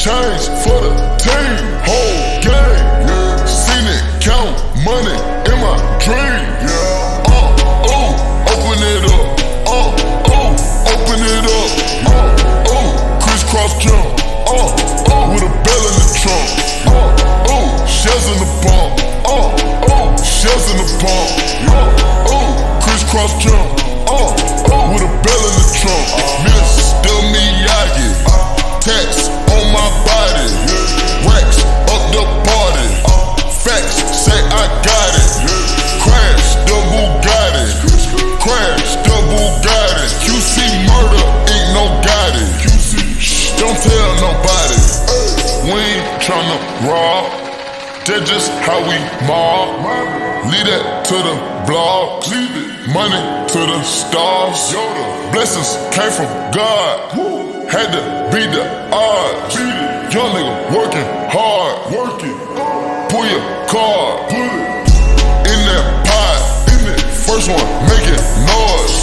change for the team. Whole game, yeah. Seen it, count money in my dream. Yeah. Open it up. Open it up. Crisscross jump. With a bell in the trunk. Shells in the pump. Shells in the pump. Crisscross jump. With a bell in the trunk. Mr. Miyagi. Tax on my body. Racks up the party. Facts say I got it. Crash the Bugatti. Crash the Bugatti. QC murder ain't no Gotti. Shh, don't tell nobody. We ain't tryna rob. That's just how we mob. Leave that to the vlogs. Money to the stars. Blessings came from God. Had to beat the odds. Young nigga working hard. Pull your card. In that pot. First one making noise.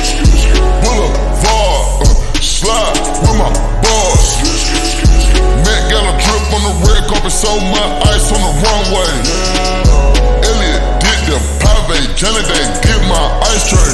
Boulevard. Slide with my boss. Matt got a drip on the red carpet, sold my ice on the runway. Elliot did them pave, Johnny they did my ice train.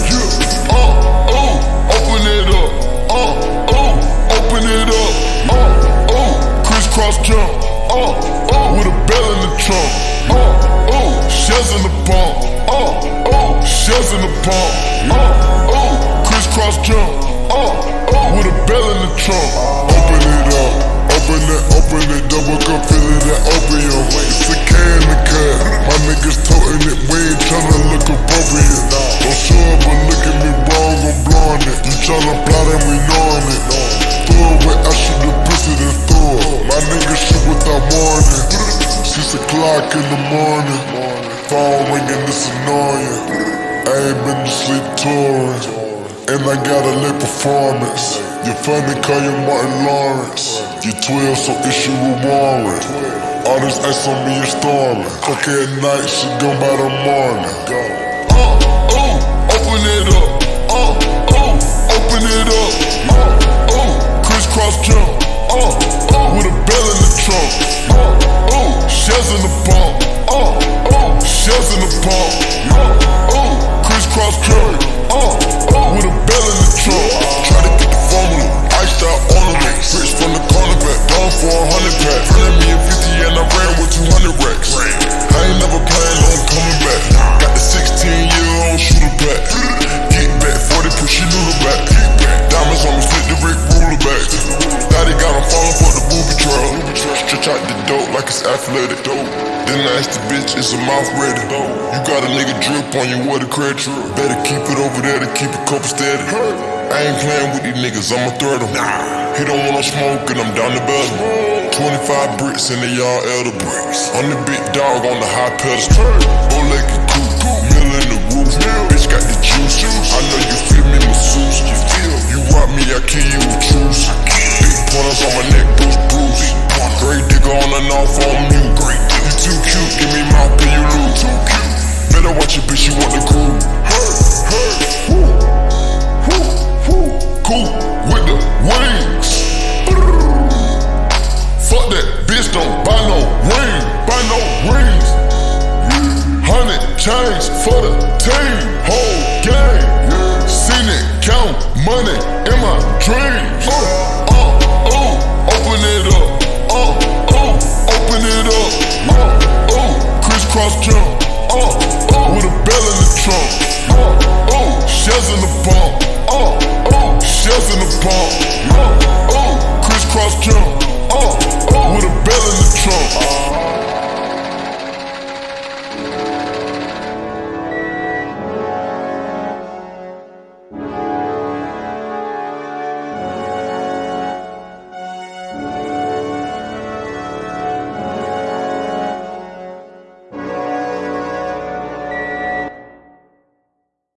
Open it up. Open it up. Crisscross jump. With a bell in the trunk. Shells in the pump. Shells in the pump. Crisscross jump. With a bell in the trunk. Open it up. Open it, double cup, fill it that opium. It's a can to cut. My niggas toting it, we ain't tryna look appropriate. Don't show up, but look at me wrong, I'm blowing it. You tryna plot and we knowing it. Throw away, I shoot the pussy, then throw it. My niggas shoot without warning. 6 o'clock in the morning. Phone ringing, it's annoying. I ain't been to sleep touring. And I got a late performance. You funny, call you Martin Lawrence. You 12, so issue a warrant. All this ice on me is storming. Fuck at night, she gone by the morning. Open it up. Open it up. Crisscross jump. With a bell in the trunk. Shells in the pump. Shells in the pump. Crisscross jump. With a bell in the trunk. Try to get the formula. Iced out ornament. Rich from the cornerback. Gone for 100 pack. Running me a 50 and I ran with 200 racks. I ain't never planned on coming back. Got the 16-year-old shooter back. Get back 40, push your noodle back. Diamonds on me, flip the Rick ruler back. Daddy got him falling for the booby trail. Stretch out the dope like it's athletic. Then I asked the bitch, is her mouth ready? You got a nigga drip on you, what a credit. Better keep it over there to keep it couple steady. I ain't playing with these niggas, I'ma threat them. He don't want no smoke and I'm down the bell. 25 bricks and they all elder bricks. I'm the big dog on the high pedestal. Bow-legged coupe, mill in the roof. Bitch got the juice. I know you feel me, masseuse. You rock me, I kill you with truce. Big pointers on my neck, bruise. Great digger on and off on mute. You too cute, give me mouth, can you lose? Better watch your bitch, you want the cruise.